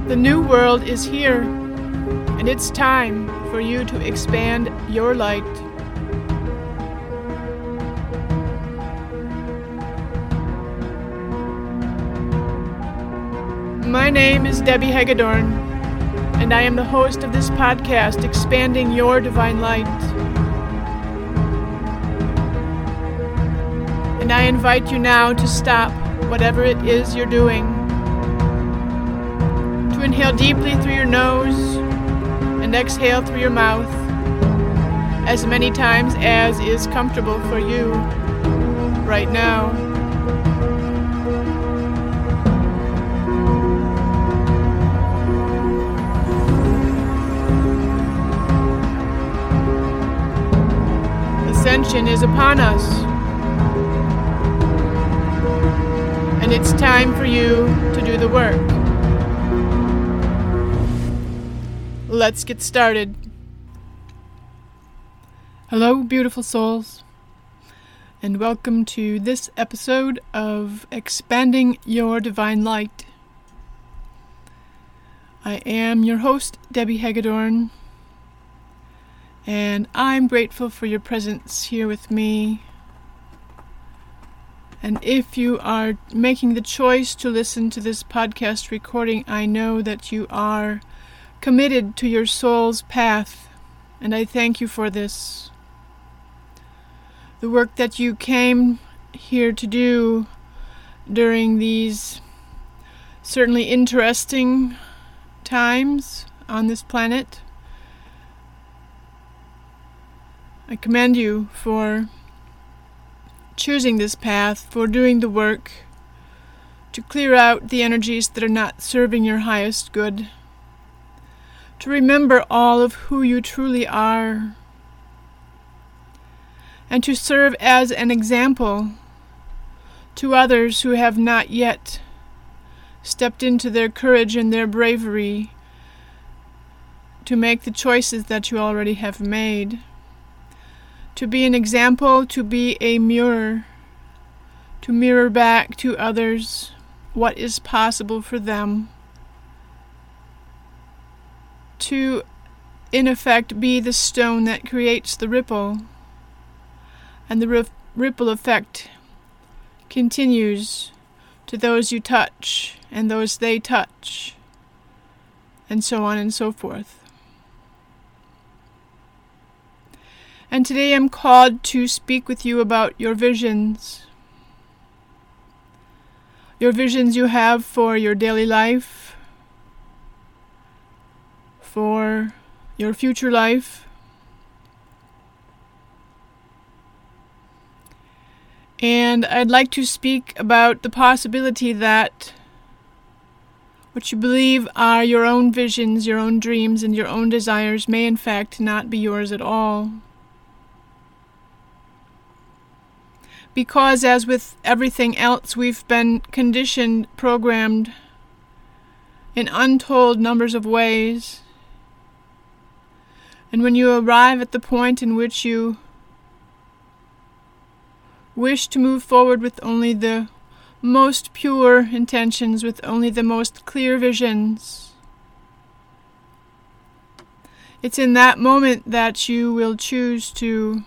The new world is here, and it's time for you to expand your light. My name is Debbie Hagedorn, and I am the host of this podcast, Expanding Your Divine Light. And I invite you now to stop whatever it is you're doing, to inhale deeply through your nose and exhale through your mouth as many times as is comfortable for you right now. Ascension is upon us, and it's time for you to do the work. Let's get started. Hello, beautiful souls, and welcome to this episode of Expanding Your Divine Light. I am your host, Debbie Hagedorn, and I'm grateful for your presence here with me. And if you are making the choice to listen to this podcast recording, I know that you are committed to your soul's path, and I thank you for this. The work that you came here to do during these certainly interesting times on this planet, I commend you for choosing this path, for doing the work to clear out the energies that are not serving your highest good, to remember all of who you truly are, and to serve as an example to others who have not yet stepped into their courage and their bravery to make the choices that you already have made. To be an example, to be a mirror, to mirror back to others what is possible for them. To, in effect, be the stone that creates the ripple, and the ripple effect continues to those you touch and those they touch, and so on and so forth. And today I'm called to speak with you about your visions. Your visions you have for your daily life, for your future life, and I'd like to speak about the possibility that what you believe are your own visions, your own dreams, and your own desires may in fact not be yours at all. Because as with everything else, we've been conditioned, programmed in untold numbers of ways. And when you arrive at the point in which you wish to move forward with only the most pure intentions, with only the most clear visions, it's in that moment that you will choose to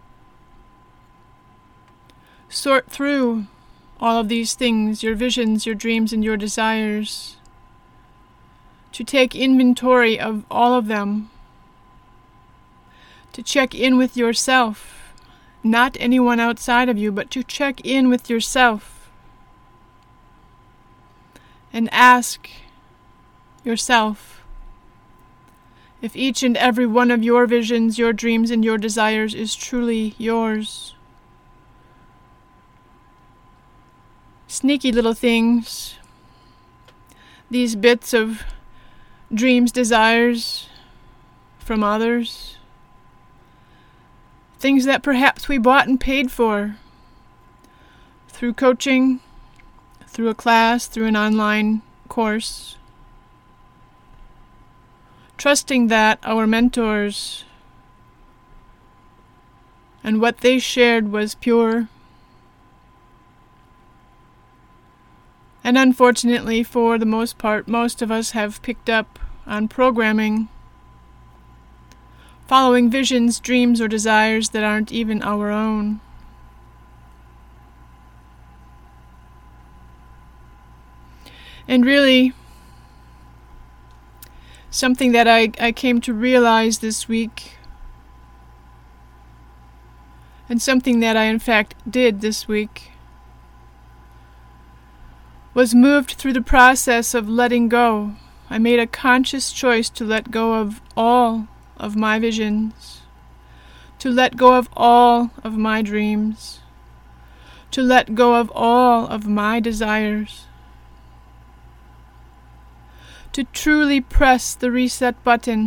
sort through all of these things, your visions, your dreams, and your desires, to take inventory of all of them, to check in with yourself, not anyone outside of you, but to check in with yourself and ask yourself if each and every one of your visions, your dreams, and your desires is truly yours. Sneaky little things, these bits of dreams, desires from others, things that perhaps we bought and paid for through coaching, through a class, through an online course, trusting that our mentors and what they shared was pure, And unfortunately, for the most part, most of us have picked up on programming, following visions, dreams, or desires that aren't even our own. And really, something that I came to realize this week, and something that I in fact did this week, was moved through the process of letting go. I made a conscious choice to let go of all of my visions, to let go of all of my dreams, to let go of all of my desires, to truly press the reset button.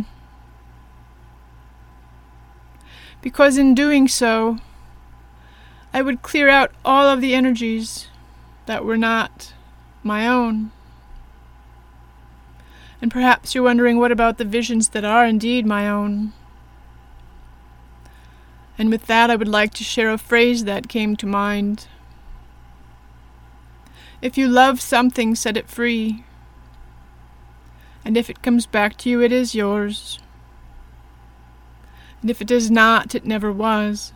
Because in doing so, I would clear out all of the energies that were not my own. And perhaps you're wondering, what about the visions that are indeed my own? And with that, I would like to share a phrase that came to mind. If you love something, set it free. And if it comes back to you, it is yours. And if it does not, it never was.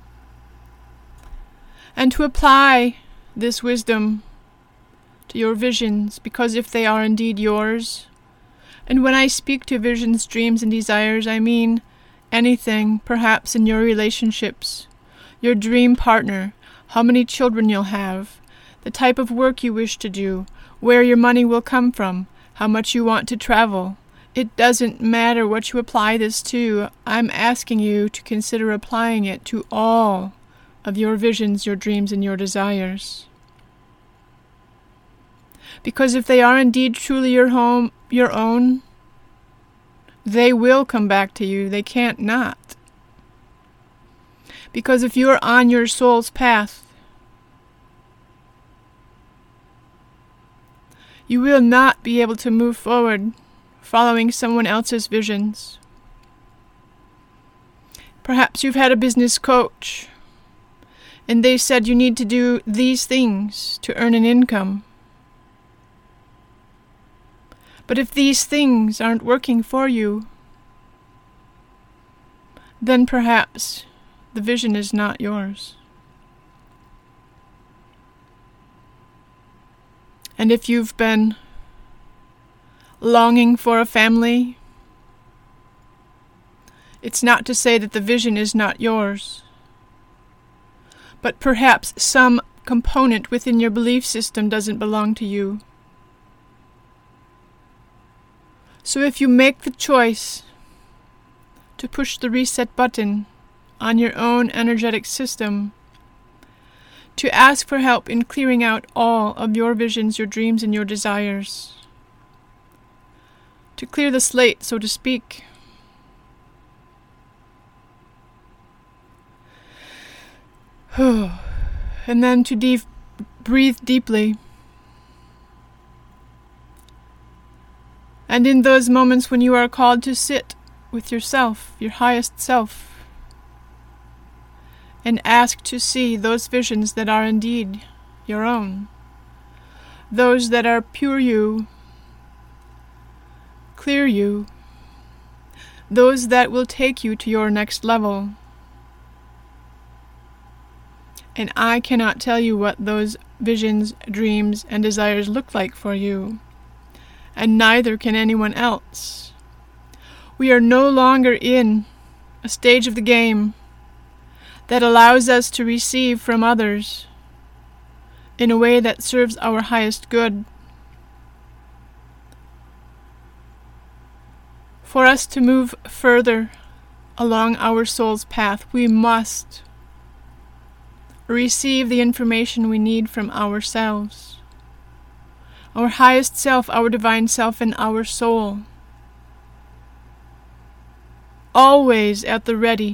And to apply this wisdom to your visions, because if they are indeed yours, and when I speak to visions, dreams, and desires, I mean anything, perhaps in your relationships, your dream partner, how many children you'll have, the type of work you wish to do, where your money will come from, how much you want to travel. It doesn't matter what you apply this to. I'm asking you to consider applying it to all of your visions, your dreams, and your desires. Because if they are indeed truly your own, they will come back to you. They can't not. Because if you are on your soul's path, you will not be able to move forward following someone else's visions. Perhaps you've had a business coach, and they said you need to do these things to earn an income. But if these things aren't working for you, then perhaps the vision is not yours. And if you've been longing for a family, it's not to say that the vision is not yours, but perhaps some component within your belief system doesn't belong to you. So if you make the choice to push the reset button on your own energetic system, to ask for help in clearing out all of your visions, your dreams, and your desires, to clear the slate, so to speak, and then to breathe deeply. And in those moments when you are called to sit with yourself, your highest self, and ask to see those visions that are indeed your own, those that are pure you, clear you, those that will take you to your next level. And I cannot tell you what those visions, dreams, and desires look like for you, and neither can anyone else. We are no longer in a stage of the game that allows us to receive from others in a way that serves our highest good. For us to move further along our soul's path, we must receive the information we need from ourselves, our highest self, our divine self, and our soul. Always at the ready.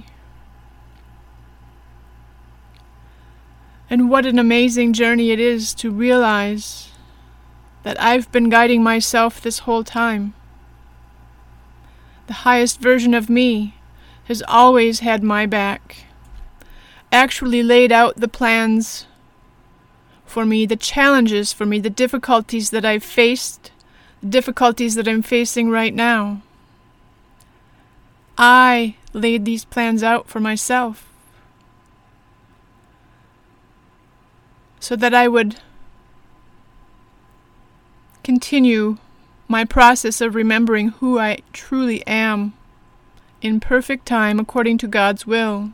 And what an amazing journey it is to realize that I've been guiding myself this whole time. The highest version of me has always had my back, actually laid out the plans for me, the challenges for me, the difficulties that I've faced, the difficulties that I'm facing right now. I laid these plans out for myself so that I would continue my process of remembering who I truly am in perfect time according to God's will.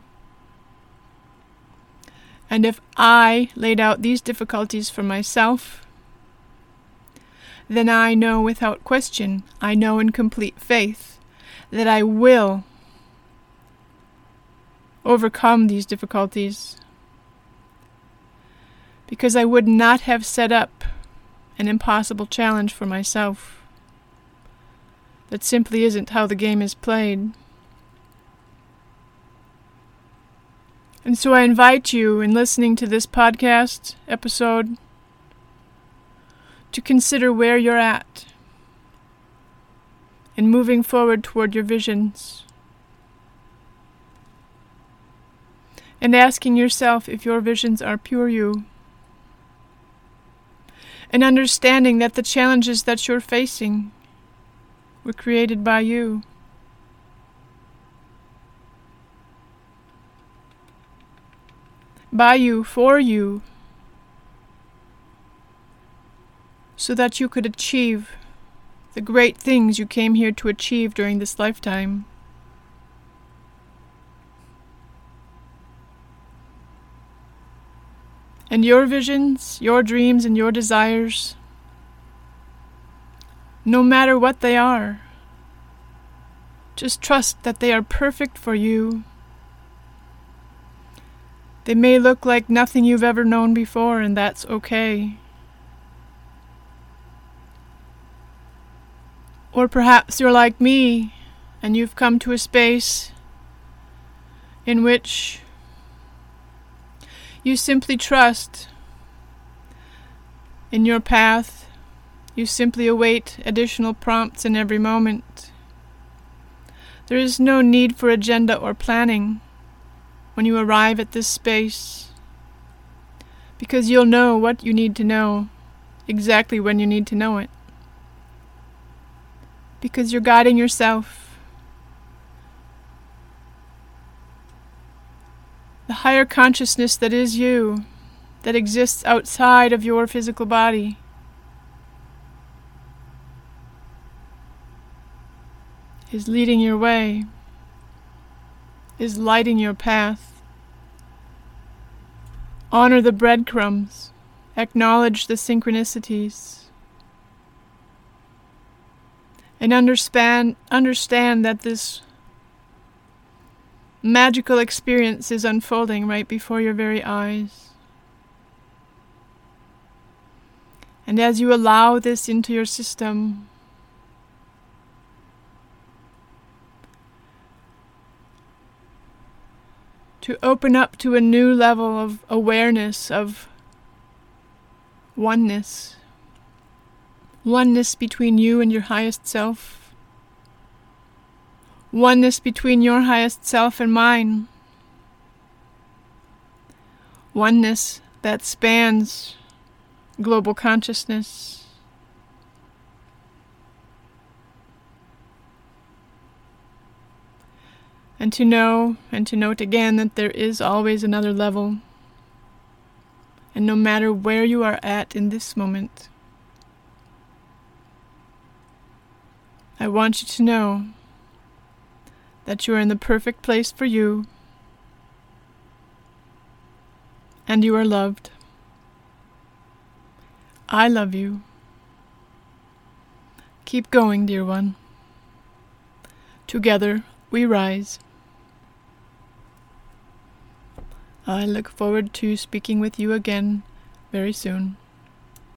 And if I laid out these difficulties for myself, then I know without question, I know in complete faith, that I will overcome these difficulties, because I would not have set up an impossible challenge for myself. That simply isn't how the game is played. And so I invite you, in listening to this podcast episode, to consider where you're at in moving forward toward your visions, and asking yourself if your visions are pure you, and understanding that the challenges that you're facing were created by you. By you, for you, so that you could achieve the great things you came here to achieve during this lifetime. And your visions, your dreams, and your desires, no matter what they are, just trust that they are perfect for you. They may look like nothing you've ever known before, and that's okay. Or perhaps you're like me, and you've come to a space in which you simply trust in your path. You simply await additional prompts in every moment. There is no need for agenda or planning when you arrive at this space, because you'll know what you need to know exactly when you need to know it, because you're guiding yourself. The higher consciousness that is you, that exists outside of your physical body, is leading your way, is lighting your path. Honor the breadcrumbs. Acknowledge the synchronicities. And understand that this magical experience is unfolding right before your very eyes. And as you allow this into your system, to open up to a new level of awareness, of oneness. Oneness between you and your highest self. Oneness between your highest self and mine. Oneness that spans global consciousness. And to know and to note again that there is always another level. And no matter where you are at in this moment, I want you to know that you are in the perfect place for you, and you are loved. I love you. Keep going, dear one. Together we rise. I look forward to speaking with you again very soon.